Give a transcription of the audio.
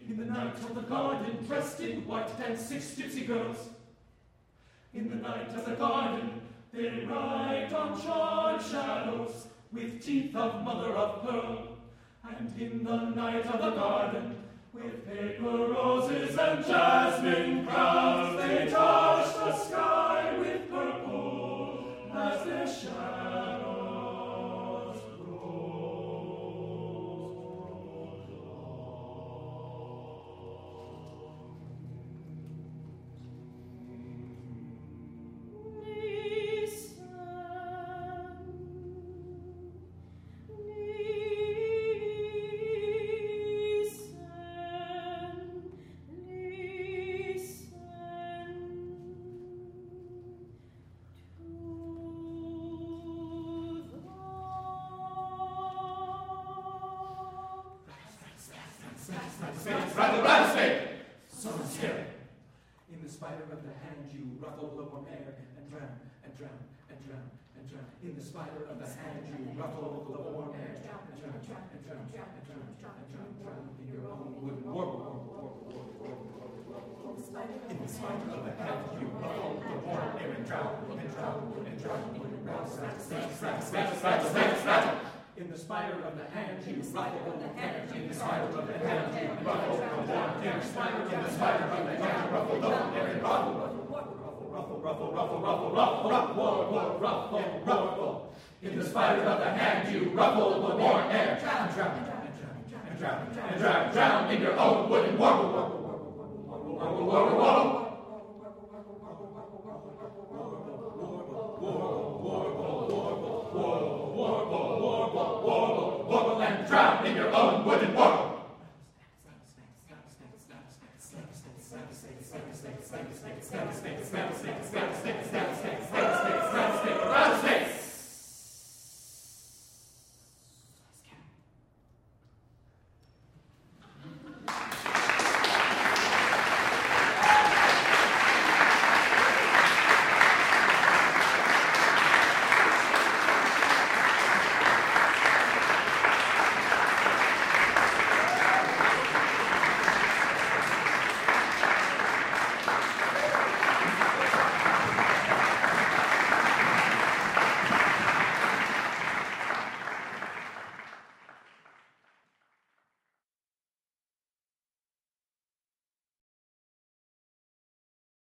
In the night of the garden, dressed in white, danced 6 gypsy girls. In the night of the garden, they ride on charred shadows, with teeth of mother of pearl. And in the night of the garden, with paper roses and jasmine crowns, they touch the sky with purple as their shadows roll. Rattlesnake! Someone's here. In the spider of the hand you ruffle the warm air and drown, and drown, and drown, and drown. In the spider of the hand you ruffle the warm air and drown, and drown, and drown, and drown, and drown, and drown. In your own wooden warble. In the spider of the hand you ruffle the warm air and drown, and drown, and drown. Rattle. In the spider of the hand you ruffle the hair. In the spider of the hand you ruffle the warm air. In the spider of the hand you ruffle the warm air and ruffle. In the spider of the hand you ruffle the warm air. Drown in your own wooden warble. Warble and drown in your own wooden warble.